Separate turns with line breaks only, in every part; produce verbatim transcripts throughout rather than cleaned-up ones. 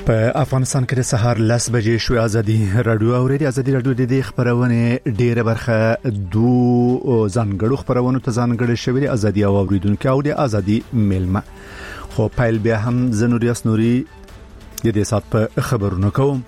په افغانستان کې د سهار لس بجې شو. ازادي رادیو اورېدي. ازادي رادیو د دې خبرونه ډیره برخه دوه ځانګړو خبرونو ته ځانګړې شوې دي. ازادي او اوریدونکو او د ازادي ملما خو پایل بیا هم زنوریاس نوري د دې سات په خبرونو کوم.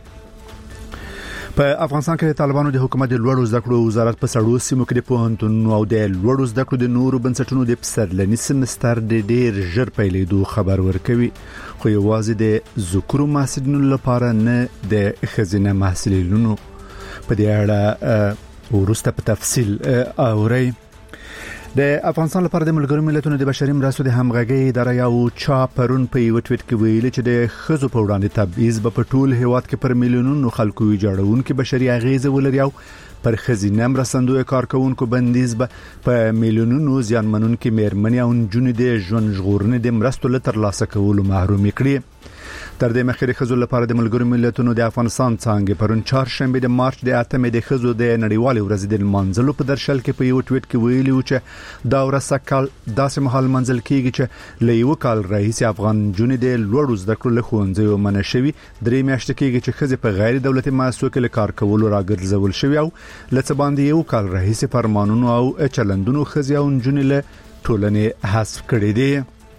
په افغانستان کې د طالبانو د حکومت د لوړو زده کړو وزارت په سړو سیمو کې د پوهنتون او د لوړو زده کړو د نورو بنسټونو د پسرلني سمستر د ډیر ژر پیلېدو خبر ورکوي. خو یوازې د ذکرو محصلینو لپاره نه د خزینه محصلینو. په دې اړه ورسته په تفصیل اوري. د افغانستان لپاره د ملګرو ملتونو د بشري مرستو د همغږي اداره یو چا پرون په یو ټویټ کې ویلي چې د خزو په وړاندې تبعیض په ټول هیواد کې پر میلیونونو خلکو ویجاړون کې بشري اغیزه ولري او پر خزینه مرستندوی کارکونکو بندیز په میلیونونو زیانمنون کې مېرمنې او نجونې د ژوند ژغورنې د مرستو له ترلاسه کولو محروم کړي. تر دې مخکې خزو لپاره د ملګرو ملتونو د افغانستان څنګه پرون چهارشنبه د مارچ د اتمې د خزو د نړیوالې ورځې د منځلو په درشل کې په یو ټویټ کې ویلي و چې دا ورځ کال داسې مهال منځل کیږي چې له یو کال راهیسې افغان جنې د لوړو زده کړو له ښوونځیو منع شوي. درې میاشتې کېږي چې خزې په غیر دولتي مؤسسو کې کار کولو راګرځول شوی او لڅ باندې یو کال راهیسې فرمانونو او چلندونو خزې او جنې له ټولنې حذف کړي دي.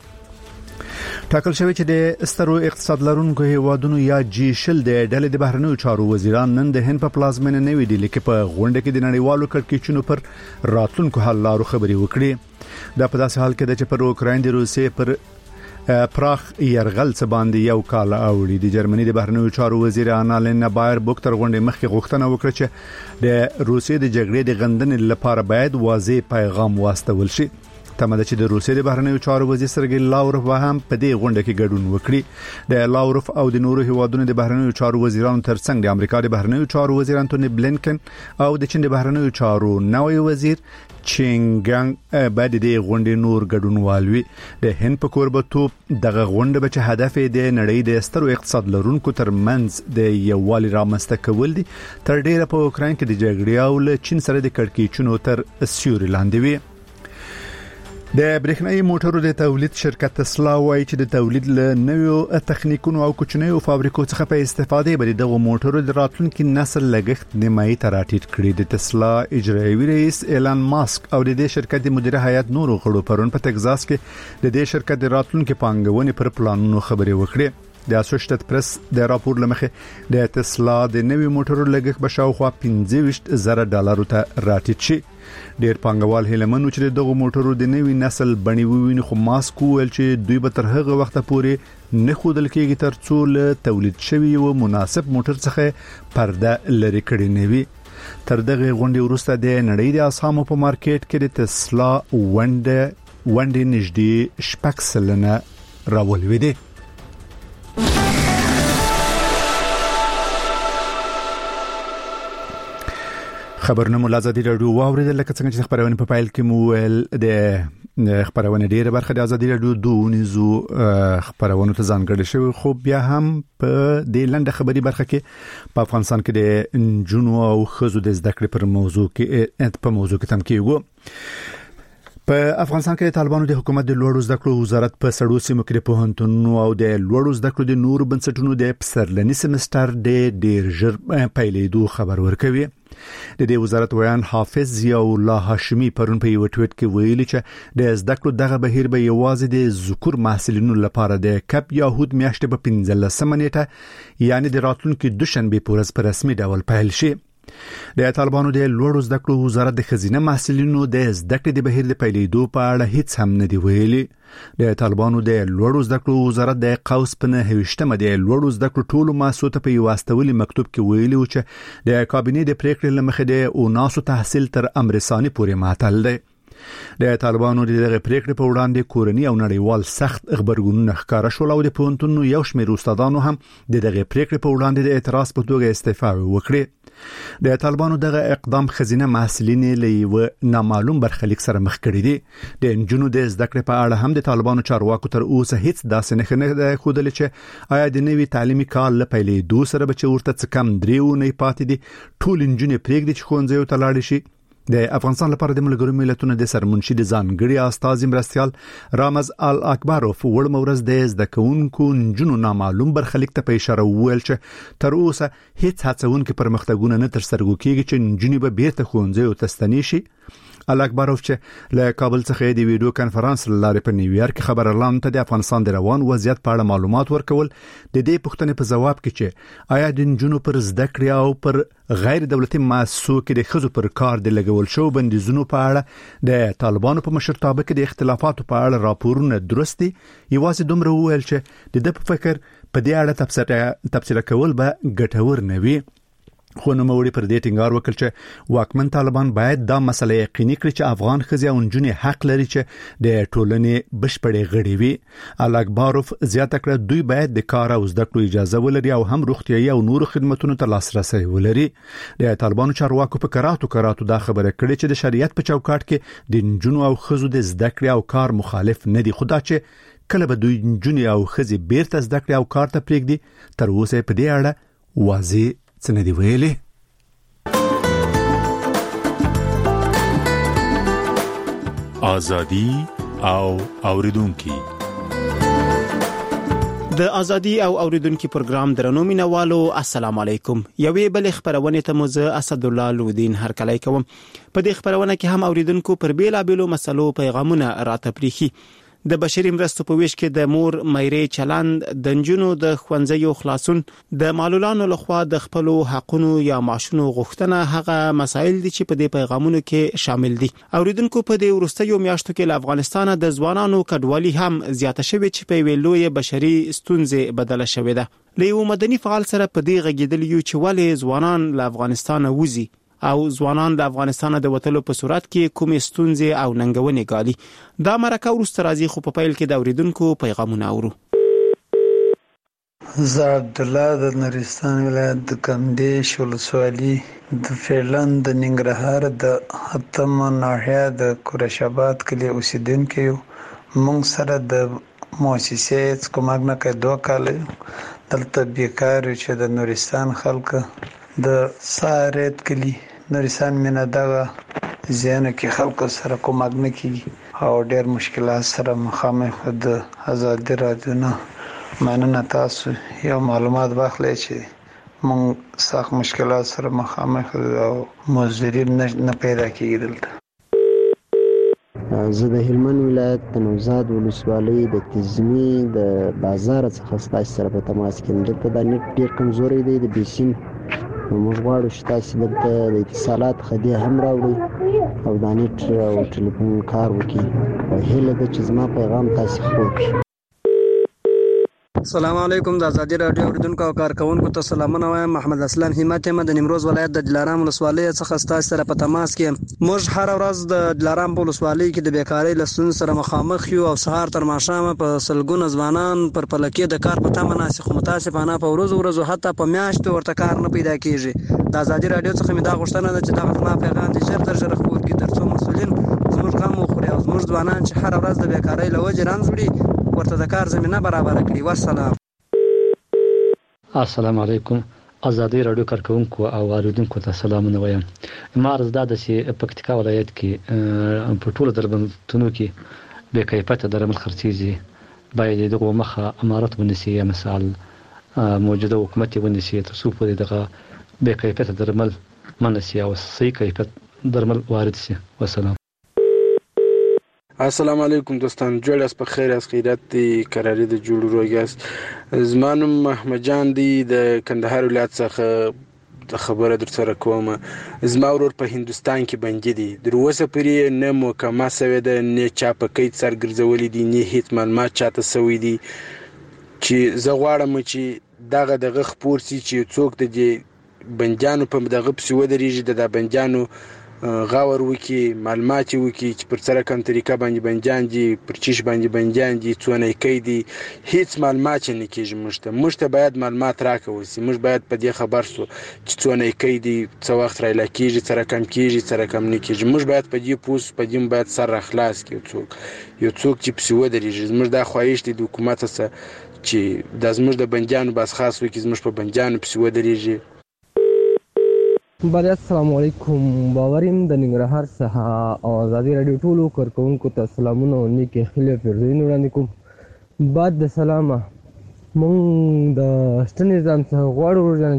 ټاکل شوی چې د سترو اقتصاد لرونکو هیوادونو یا جی شل د ډلې د بهرنیو چارو وزیران نن د هند په پلازمینه نوې ډیلي کې په غونډه کې د نړیوالو کړکېچونو پر راتلونکو حل لارو خبرې وکړي. دا په داسې حال کې چې پر اوکراین د روسیې پر پراخ يرغل څخه باندې یو کال اوړي. د جرمني د بهرنیو چارو وزیر انالین بایر بوک تر غونډې مخکې غوښتنه وکړه چې د روسیې د جګړې د غندنې لپاره باید واضح پیغام واستول شي. تمه چې د روسیې د بهرنیو چارو وزیر سرګی لاوروف هم په دې غونډه کې ګډون وکړي. د لاوروف او د نورو هیوادونو د بهرنیو چارو وزیرانو ترڅنګ د امریکا د بهرنیو چارو وزیر انټونی بلینکن او د چین د بهرنیو چارو نوی وزیر چینګانګ بعد د غونډې نور ګډون والوي. د هند په کوربتوب دغه غونډه به چې هدف د نړۍ د سترو اقتصاد لرونکو ترمنځ د یووالي رامنځته کول دي تر ډیره په اوکراین کې د جګړې او له چین سره د کړکېچونو تر سیوري لاندې وي. د برېښنايي موټرو د تولید شرکت تسلا وایي چې د تولید له نویو تخنیکونو او کوچنیو فابریکو څخه په استفادې باندې د موټرو د راتلونکي نسل لګښت نیمایي ته راټیټ کړی. د تسلا اجرایي رئیس ایلان ماسک او د دې شرکت د مدیره هیئت نورو غړو پرون په تگزاس کې د دې شرکت د راتلونکي پانګونې پر پلانونو خبرې وکړې. د اسوسییټډ پریس د راپور لمخې د تسلا د نوي موټرو لګښت به شاوخوا پنځه ویشت زره ډالرو ته راټیټ شي. ډیر پانګوال هیلمنو چې دغه موټرو د نوي نسل بڼي وویني خو ماسک ویل چې دوی به تر هغه وخت پورې نه خودل کېږي تر څو له تولید شوی او مناسب موټر څخه پرده لري کړي نه وي. تر دغه غونډې وروسته د نړۍ د اسهامو په مارکیټ کې د تسلا ونډه ونډه نږدې شپږ سلنه راولوي. خبرونه مو ازادي رادیو واوریدل. لکه څنګه چې خبرونه په فایل کې مو ول د خبرونه ډیره برخه د ازادي رادیو دونیزو خبرونه ته ځانګړې شوی. خو بیا هم په دې لنډه خبري برخه کې په افغانستان کې د جنو او خزو د زده کړې پر موضوع کې په موضوع کې تم کېږو. په افغانستان کې د طالبانو د حکومت د لوړو زده کړو وزارت په سړو سیمو کې د پوهنتونونو او د لوړو زده کړو د نورو بنسټونو د پسرلني سمستر د ډیر ژر پیلېدو خبر ورکوي. د دې وزارت ویان حافظ ضیاء الله هاشمي پرون په یو ټویټ کې ویلي چې د زده کړو دغه بهیر به یوازې د ذکر محصلینو لپاره د کپ یهود میاشتې په پنځلسمه نیټه یعنی د راتلونکي دوشنبه په ورځ په رسمي ډول پیل شي. د طالبانو د لوړو زده کړو وزارت د خزینه محصلینو د زده کړې د بهیر د پیلېدو په اړه هیڅ هم نه دی ویلي. د طالبانو د لوړو زده کړو وزارت د قوس په نهویشتمه د لوړو زده کړو ټولو مؤسسو ته په یو واستولي مکتوب کې ویلي و چې د کابینې د پریکړې لمخې د اوناسو تحصیل تر امر ثاني پورې معطل دی. د طالبانو دغه پریکړې په وړاندې کورنی او نړیوال سخت خبرګونونه ښکارا شول او د پوهنتونونو یو شمېر استادانو هم د دغه پریکړې په وړاندې د اعتراض په توګه استعفا وکړه. د طالبانو دغه اقدام خزینه محصلین له یو نامعلوم برخلیک سره مخ کړي دي. د انجونو د زده کړې په اړه هم د طالبانو چارواکو تر اوسه هیڅ داسې نه نه خودل چې آیا د نوي تعلیمي کال له پیلېدو سره به چې ورته څه کم دریو نه پاتې دي ټول انجونې پرېږدي چې ښوونځیو ته لاړ شي. د افغانستان لپاره د ملګرو ملتونو د سرمنشي د ځانګړي استازي مرستيال رامز ال اکبروف وړ مورز د زده کوونکو نجونو نامعلوم برخلیک ته په اشاره وویل چې تر اوسه هیڅ هڅونکو پرمختګونه نه تر سترګو کیږي چې نجونې به بیرته ښوونځي او تستنی شي. ال اکبروف چې له کابل څخه د ویډیو کانفرنس لارې په نیویارک خبر اعلان ته د افغانستان د روان وضعیت په اړه معلومات ورکول د دې پوښتنې په جواب کې چې آیا د نجونو پر زده کړې او پر غیر دولتي مؤسسو کې د ښځو پر کار د لګول شو بندیزونو په اړه د طالبانو په مشرتابه کې د اختلافاتو په اړه راپورونه درست دي. یوازې دومره وویل چې د د فکر په دې اړه تفسیر تفسیر کول به ګټور نه وي. خو نو موري پر دې ټینګار وکړ چې واکمن طالبان باید دا مسله یقیني کړي چې افغان ښځې او نجونې حق لري چې د ټولنې بشپړې غړي وي. ال اکبروف زیاته کړه دوی باید د کار او زده کړو اجازه ولري او هم روغتیايي او نورو خدماتونو ته لاسرسي ولري. د طالبانو چارواکو په کراتو کراتو دا خبره کړې چې د شریعت په چوکاټ کې د نجونو او ښځو د زده کړې او کار مخالف نه دي. خدا چې کله به دوی نجونې او ښځې بیرته زده کړې او کار ته پرېږدي تر اوسه په دې اړه واضح څه نه دی ویلي.
آزادي او اوریدونکي
د ازادي او اوریدونکو پروګرام درنو مینوالو السلام علیکم. یوې بل خبرونه ته موزه اسد الله لودین هرکلی کوم. په دې خبرونه کې هم اوریدونکو پر بیلا بیلو مسلو پیغامونه راته پریخي. د بشري مرستو په ویش کې د مور مېرې چلند د نجونو د خوندزیو خلاصون د معلولانو لخوا د خپل حقونو یا معاشونو غوښتنه هغه مسایل دي چې په دې پیغامونو کې شامل دي. اوریدونکو په دې ورستیو میاشتو کې له افغانستان د ځوانانو کډوالي هم زیاته شوې چې په ویلوې بشري ستونزې بدله شوې ده. له یو مدني فعال سره په دې غږیدل یو چې ولې ځوانان له افغانستان وځي او ځوانان د افغانستان د وټلو په صورت کې کومې ستونزې او ننګونې ګالي. دا مرکه ورسته راځي خو په پیل کې د اوریدونکو پیغامونه اورو.
زه عبد الله د نورستان ولایت د کمدیش ولسوالي د فعلن د ننګرهار د ختم ناحیه د قریشاباد کلی اوسیدونکو یو. موږ سره د مؤسسې کومک نه کوي دوه کال دلته بیکار چې د نورستان خلک د سارت کلی نورستان مینه دغه زیانه کې خلک سره کومک نه کیږي او ډېر مشکلات سره مخامخ. د آزادي رادیو نه مننه تاسو یو معلومات واخلئ چې موږ سخت مشکلات سره مخامخ او مزدورین نه پیدا کیږي دلته.
زه د هلمند ولایت د نوزاد ولسوالۍ د تیزمي د بازار څخه ستاسو سره په تماس کې یم. دلته د نت ډېر کمزوري دی د بیسین موږ غواړو چې تاسو دلته د اتصالات خدي هم راوړئ او د نت او ټلیفون کار وکړي. هیله ده چې زما پیغام تاسو خپور کړئ.
السلام علیکم. د ازادي رادیو اوریدونکو او کارکونکو ته سلامونه وایم. محمد اسلام همت یم د نیمروز ولایت د دلارام ولسوالۍ څخه ستاسو سره په تماس کې. موږ هر ورځ د دلارام ولسوالۍ کې د بیکاری لسون سره مخامخ یو او سهار تر ماښام په سلګونه ځوانان پر پلکې د کار په تمه ناسي خو متاسفانه په ورځ ورځ حتی په میاشتو ورته کار نه پیدا کیږي. د ازادي رادیو څخه مې دا غوښتنه ده چې دا ما پیغام دې ژر تر ژره خپور کړي ترڅو مسؤلین زموږ غم وخوري او زموږ ځوانان چې هر ورځ د بیکاری لوجې رنځ وړي ورته د کار زمينه برابر کړي. والسلام.
السلام علیکم. ازادي رادیو کارکونکو او اوریدونکو ته سلامونه وایم. مارز دا د چې پکتیکا ولایت کې په ټولو درملتونو کې به کیفیت درمل خرڅیږي باید دغه مخه امارات ونیسي یا مثال موجوده حکومت ونیسي ترڅو په دغه به کیفیت درمل منسي او صحیح کیفیت درمل وارد شي. والسلام.
السلام علیکم دوستان. جوړ اس په خیر اس خیرات دی قراری د جوړ روګاس زمانم محمد جان دی د کندهار ولایت څخه د خبره در سره کوم. زما ورور په هندستان کې بندي دي در اوسه پرې نه محکمه سوی ده نه چا په قید سرګرځولې دي نه هیڅ معلومات چاته سوی دي چې زه غواړم چې دغه دغه خپور سي چې څوک د بنجانو په دغه پسې ودرېږي د بنجانو غاور وکي معلومات وکي چې پر سره کوم طریقه باندې بنجان دي پر چیش باندې بنجان دي څونه کې دي هیڅ معلومات نه کیږي. مشته مشته باید معلومات راکوي سي موږ باید په دې خبر سو چې څونه کې دي څو وخت راځي کیږي سره کم کیږي سره کم نه کیږي. موږ باید په دې پوس په دې باید سره خلاص کیو څوک یو څوک چې پسې ودرېږي. موږ دا خواهش دي د حکومت سره چې د زموږ د بنجانو بس خاص وکي زموږ په بنجانو پسې ودرېږي.
بله السلام علیکم. باوریم د ننګرهار څخه او ازادي رادیو ټولو کارکونکو ته سلامونه او نیکې خیلې پیرزوینې وړاندې کوم. بعد د سلامه مونږ د شته نظام څخه غواړو ورجانه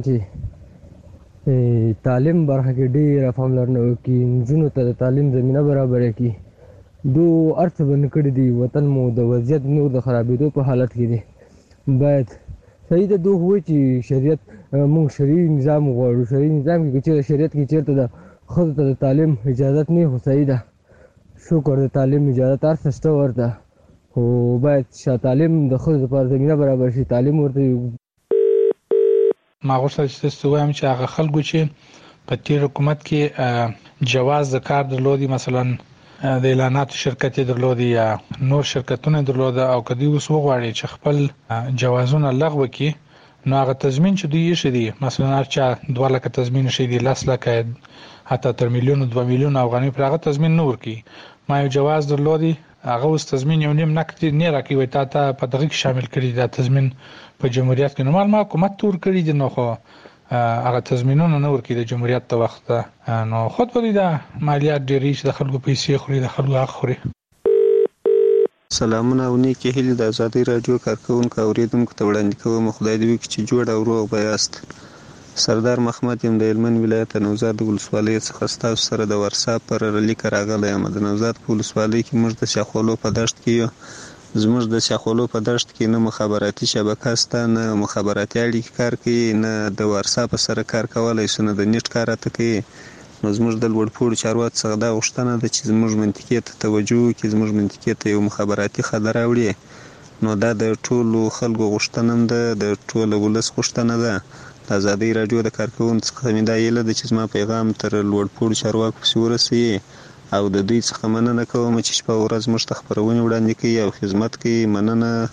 چې تعلیم برخه کې ډېره پاملرنه وکړي، نجونو ته د تعلیم زمینه برابره کړي. دو هر څه بند کړي دي، وطن مو د وضعیت نور د خرابېدو په حالت کې دی. باید صحیح ده دوه وایي چې شریعت مونږ شرعي نظام غواړو. شرعي نظام کې چې شریعت کې چېرته د ښځو ته د تعلیم اجازت نه خو صحیح ده، شکر د تعلیم اجازت هر څه شته ورته، خو باید چې تعلیم د ښځو لپاره زمینه برابر شي. تعلیم ورته
ما غوښتل چې تاسو وایم چې هغه خلکو چې په تیر حکومت کې جواز د کار درلودي، مثلا د اعلاناتو شرکت درلودي یا نور شرکتونه درلوده، او کدی اوس وغواړي چې خپل جوازونه لغوه کړي، نو هغه تضمین چې دوی یې شدي، مثلا هر چا دوه لکه تضمین شدي، لس لکه حتی تر میلیون دوه میلیون افغانۍ پر هغه تضمین نه ورکړي. ما یو جواز درلودي، هغه اوس تضمین یو نیم نقد نه راکوي، وای تا ته په دغه کې شامل کړي دا تضمین په جمهوریت کې. نو ما حکومت تور کړی دي، نو خو هغه تضمینونه نه ورکړي د جمهوریت ته وخت، نو خود به دا مالیات ډېری چې د خلکو پیسې خوري، د خلکو حق خوري.
سلامونه او نیکې هیلې د ازادي رادیو کارکونکو اوریدونکو ته وړاندې کوم. خدای دې وکړي چې جوړ او روغ به یاست. سردار محمد یم د هلمند ولایت نوزاد ولسوالۍ څخه ستاسو سره د ورساپ پر لیک راغلی یم. د نوزاد په ولسوالۍ کې موږ د شاخولو په دشت کې یو. زموږ د شاخولو په دشت کې نه مخابراتي شبکه شته، نه مخابراتي اړیکې کار کوي، نه د ورساپ سره کار کولی شو، نه د نیټ کار راته کوي. نو زموږ د لوړپوړو چارواکو څخه دا غوښتنه ده چې زموږ منطقې ته توجه وکړي، زموږ منطقې ته یو مخابراتي خط راوړي. نو دا د ټولو خلکو غوښتنه هم ده، د ټولو ولس غوښتنه ده. د ازادي رادیو د کارکوونکو څخه مې دا هیله ده چې زما پیغام تر لوړپوړو چارواکو پسې ورسوي، او د دوی څخه مننه کوم چې شپه ورځ موږ ته خپرونې وړاندې کوي او خدمت کوي. مننه.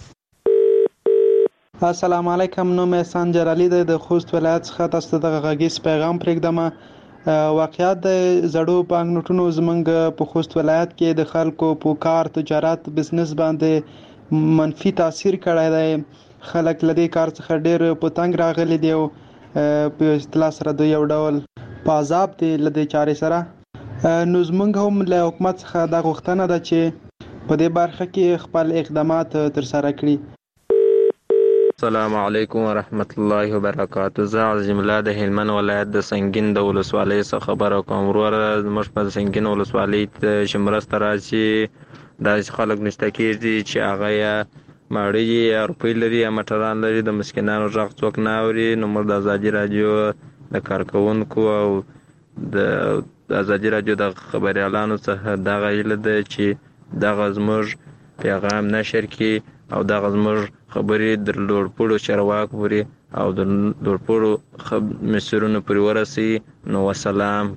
السلام علیکم. نوم یې سانجر علي دی، د خوست ولایت څخه تاسو ته دغه غږیز پیغام پرېږدم. واقعیت د زړو بانک نوټونو زمونږ په خوست ولایت کې د خلکو په کار، تجارت، بزنس باندې منفي تاثیر کړی دی. خلک له دې کار څخه ډېر په تنګ راغلي دي او په اصطلاح سره د یو ډول په عذاب دي له دې چارې سره. نو زمونږ هم له حکومت څخه دا غوښتنه ده چې په دې برخه کې خپل اقدامات ترسره کړي.
السلام علیکم ورحمت الله وبرکاته. زه عظیم الله د هلمند ولایت د سنگین د ولسوالۍ څخه خبره کوم. وروره زموږ په سنگین ولسوالۍ ته چې مرسته راشي، داسې خلک نشته کېږي چې هغه یا ماړه یې یا روپۍ لري یا موټران لري، د مسکینانو غږ څوک نه اوري. نو موږ د ازادي راډیو د کارکوونکو او د ازادي راډیو د خبریالانو څخه دغه هیله ده چې دغه زموږ پیغام نشر کړي او دغه زموږ خبرې د لوړپوړو چارواکو پورې او د لوړپوړو مسؤلینو پورې ورسوي. نو وسلام.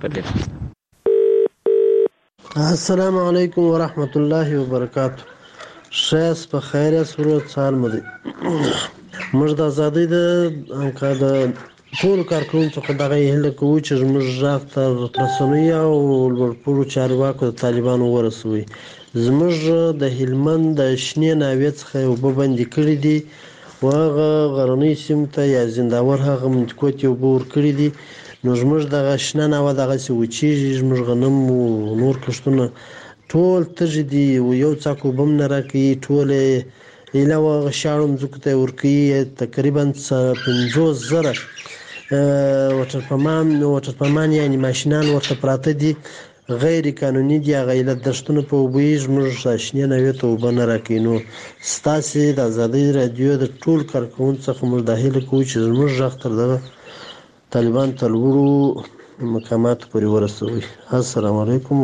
السلام علیکم ورحمت الله وبرکاته. شایست په خیر یاست؟ ورور سهار مو دی. موږ د ازادۍ د ټولو کارکوونکو څخه دغه هیله کوو چې زموږ غږ تر رسنیو او لوړپوړو چارواکو د طالبانو ورسوي. زموږ د هلمند د شنې ناوې څخه اوبه بندې کړي دي او هغه غرنۍ سیمو ته یا زنداور هغه منطقو ته اوبه ورکړي دي. نو زموږ دغه شنه ناوه دغسې وچېږي، زموږ غنم او نور کښتونه ټول تږي دي او یو څاک اوبه هم نه راکوي. ټول ایله او هغه شاړو مځکو ته یې ورکوي. تقریبا پنځوس زره وټرپمان وټرپمان یعنې ماشینان ورته پراته دي، غیر قانوني دي. هغه ایله دښتونو په اوبه یې زموږ شنې ناوې ته اوبه نه راکوي. نو ستاسې د ازادۍ راډیو د ټول کارکوونکو څخه موږ دا هیله کوو چې زموږ غږ تر دغه طالبان ته لوړو مقاماتو پورې ورسوي. السلام علیکم.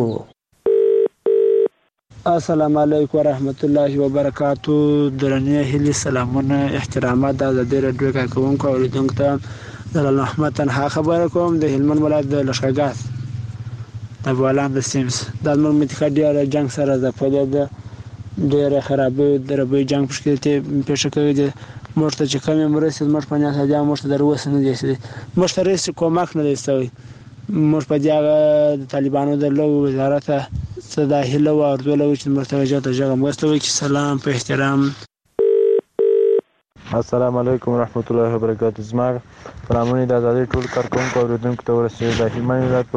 السلام علیکم ورحمت الله وبرکاتو. درنې هیلې، سلامونه، احترامات د ازادۍ راډیو کارکوونکو او اوریدونکو ته د محمد تنها خبره کوم د هلمند ولایت د لښکرګاه د بولان د سیمز. دا زموږ منطقه ډېره جنګ سره ځپلې ده، ډېره خرابۍ دربۍ جنګ پکې پېښه کړې ده. موږ ته چې کومې مرستې زموږ په نیت هدیه موږ ته در اوسه نه دي رسېدلې، موږ ته هېڅ کومک نه دی شوی. موږ په دې هغه د طالبانو د لویو وزارت څه دا هیله وه ارزو له وه چې موږ ته غږ ته غږ مرسته وکړي. سلام په احترام.
السلام علیکم ورحمت الله وبرکاته. زما سلامونه د ازادي ټول کارکونکو او اوریدونکو ته ورسېږي. د هلمند ولایت